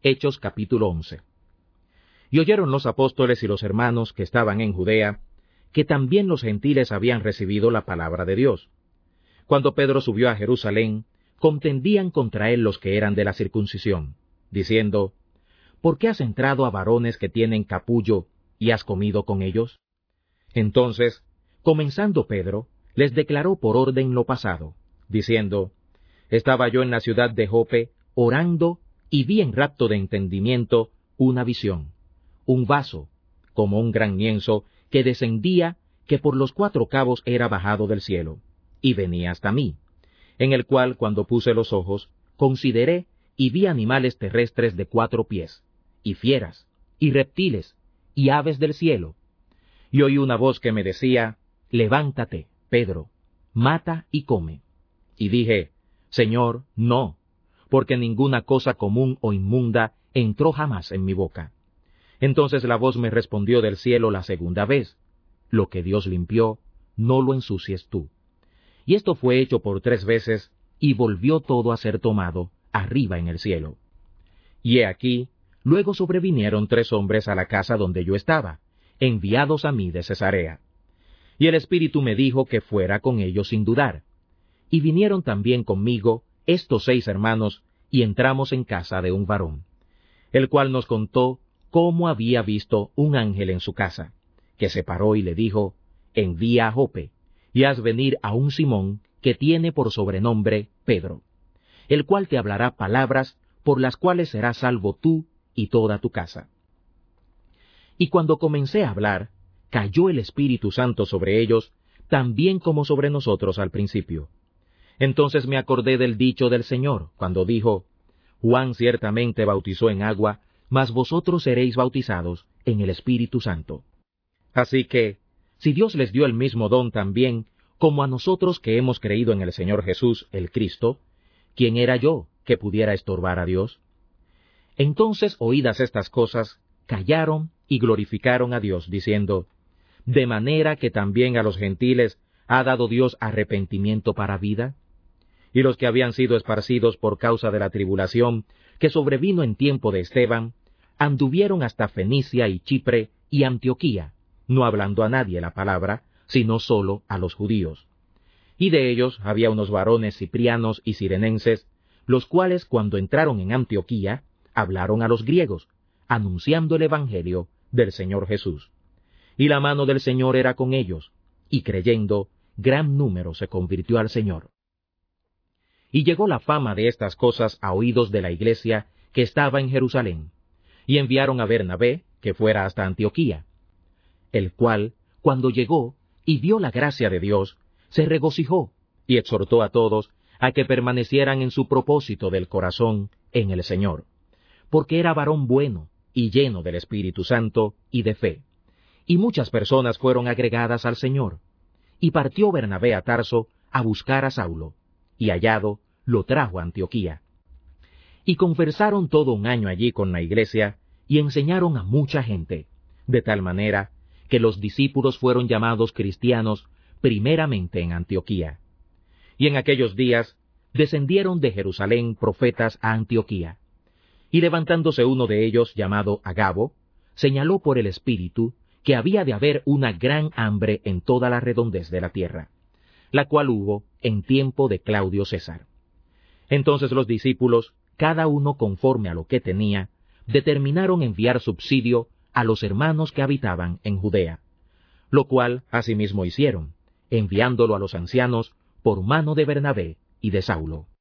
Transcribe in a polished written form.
Hechos capítulo 11. Y oyeron los apóstoles y los hermanos que estaban en Judea, que también los gentiles habían recibido la palabra de Dios. Cuando Pedro subió a Jerusalén, contendían contra él los que eran de la circuncisión, diciendo, ¿por qué has entrado a varones que tienen capullo y has comido con ellos? Entonces, comenzando Pedro, les declaró por orden lo pasado, diciendo, estaba yo en la ciudad de Jope, orando, y vi en rapto de entendimiento una visión, un vaso, como un gran lienzo, que descendía, que por los 4 cabos era bajado del cielo, y venía hasta mí, en el cual, cuando puse los ojos, consideré, y vi animales terrestres de 4 pies, y fieras, y reptiles, y aves del cielo. Y oí una voz que me decía, levántate, Pedro, mata y come. Y dije, Señor, no, porque ninguna cosa común o inmunda entró jamás en mi boca. Entonces la voz me respondió del cielo la segunda vez, lo que Dios limpió, no lo ensucies tú. Y esto fue hecho por 3 veces, y volvió todo a ser tomado arriba en el cielo. Y he aquí, luego sobrevinieron 3 hombres a la casa donde yo estaba, enviados a mí de Cesarea. Y el Espíritu me dijo que fuera con ellos sin dudar. Y vinieron también conmigo estos 6 hermanos, y entramos en casa de un varón, el cual nos contó cómo había visto un ángel en su casa, que se paró y le dijo, envía a Jope, y haz venir a un Simón, que tiene por sobrenombre Pedro, el cual te hablará palabras por las cuales serás salvo tú y toda tu casa. Y cuando comencé a hablar, cayó el Espíritu Santo sobre ellos, también como sobre nosotros al principio. Entonces me acordé del dicho del Señor, cuando dijo, Juan ciertamente bautizó en agua, mas vosotros seréis bautizados en el Espíritu Santo. Así que, si Dios les dio el mismo don también, como a nosotros que hemos creído en el Señor Jesús, el Cristo, ¿quién era yo que pudiera estorbar a Dios? Entonces, oídas estas cosas, callaron y glorificaron a Dios, diciendo, de manera que también a los gentiles ha dado Dios arrepentimiento para vida. Y los que habían sido esparcidos por causa de la tribulación que sobrevino en tiempo de Esteban, anduvieron hasta Fenicia y Chipre y Antioquía, no hablando a nadie la palabra, sino solo a los judíos. Y de ellos había unos varones ciprianos y cirenenses, los cuales cuando entraron en Antioquía, hablaron a los griegos, anunciando el evangelio del Señor Jesús. Y la mano del Señor era con ellos, y creyendo, gran número se convirtió al Señor. Y llegó la fama de estas cosas a oídos de la iglesia que estaba en Jerusalén, y enviaron a Bernabé, que fuera hasta Antioquía, el cual, cuando llegó y vio la gracia de Dios, se regocijó, y exhortó a todos a que permanecieran en su propósito del corazón en el Señor, porque era varón bueno, y lleno del Espíritu Santo y de fe. Y muchas personas fueron agregadas al Señor. Y partió Bernabé a Tarso a buscar a Saulo, y hallado, lo trajo a Antioquía. Y conversaron todo un año allí con la iglesia, y enseñaron a mucha gente, de tal manera que los discípulos fueron llamados cristianos primeramente en Antioquía. Y en aquellos días descendieron de Jerusalén profetas a Antioquía. Y levantándose uno de ellos, llamado Agabo, señaló por el Espíritu que había de haber una gran hambre en toda la redondez de la tierra, la cual hubo en tiempo de Claudio César. Entonces los discípulos, cada uno conforme a lo que tenía, determinaron enviar subsidio a los hermanos que habitaban en Judea, lo cual asimismo hicieron, enviándolo a los ancianos por mano de Bernabé y de Saulo.